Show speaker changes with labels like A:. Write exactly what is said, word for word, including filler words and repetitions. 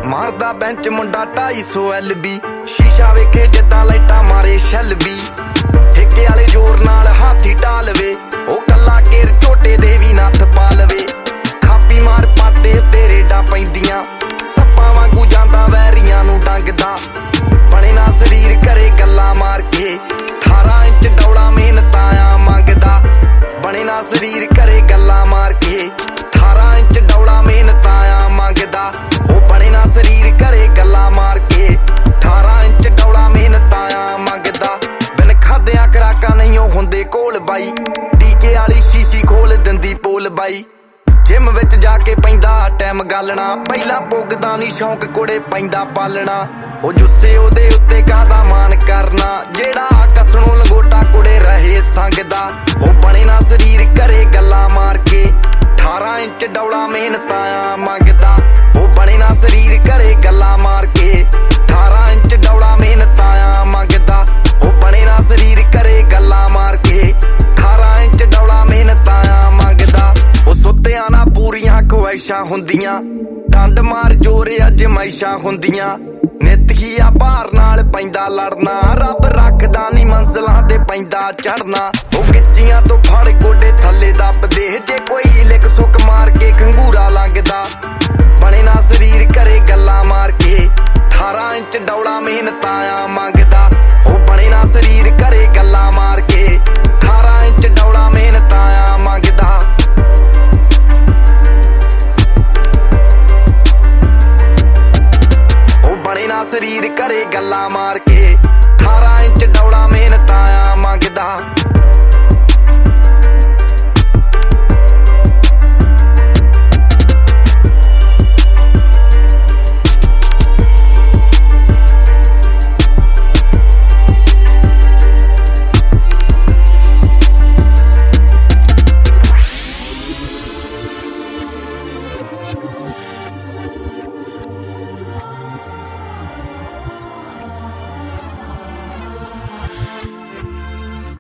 A: मारदा बेंच मुंडा ढाई सौ एल बी शीशा वेखे जिद्दां लाइटां मारे शैल बी ठेके वाले जोर नाल हाथी ढा लवे ओ कल्ला घेर झोटे दे भी नत्थ पा लवे खापी मार पाटे उत्ते रेडां पैंदियां सप्पां वांगू जांदा वैरियां नूं डंगदा बणे ना शरीर करे गल्लां मार के अठारह इंच डौला मेहनतां मंगदा बणे ना शरीर करे गल्लां मार के अठारह इंच डौला मेहनतां मंगदा ओ बणे ना शरीर करे गल्लां मार के अठारह इंच डौला मेहनतां मंगदा बिन खादियां खराकां नहीं हुंदे कोल बाई टीके वाली शीशी खोल दिंदी पोल बाई जिम विच जाके पैंदा टाइम गालना पहला पुगदा नहीं शौक कुड़े पैंदा पालना ओ जुस्से ओदे उत्ते कादा मान करना जेड़ा कसणों लंगोटा कुड़े रहे संगदा ओ बणे ना शरीर करे गल्लां मार के अठारह इंच डौला मेहनतां मंगदा ओ बणे ना शरीर करे गल्लां मार के अठारह इंच डौला मेहनतां मंगदा ओ बणे ना शरीर करे गल्लां मार के अठारह इंच डौला मेहनतां मंगदा ओ सुत्तियां ना पूरियां ख्वाहिशां हुंदियां डंड मार जोरे अजमाइशां हुंदियां नित ही आ भार नाल पैंदा लड़ना रब रखदा नहीं मंजिलां ते पैंदा चढ़ना ओ गिच्चियां तो फड़ गोडे थल्ले दबदे जे कोई लिक सुक मार के खंगूरा लंघदा बणे ना शरीर करे गल्लां मार के अठारह इंच डौला मेहनतां मंगदा ओ बणे ना शरीर करे गल्लां मार के अठारह इंच डौला मेहनतां मंगदा बणे ना शरीर करे गल्लां मार के अठारह इंच डौला मेहनतां मंगदा।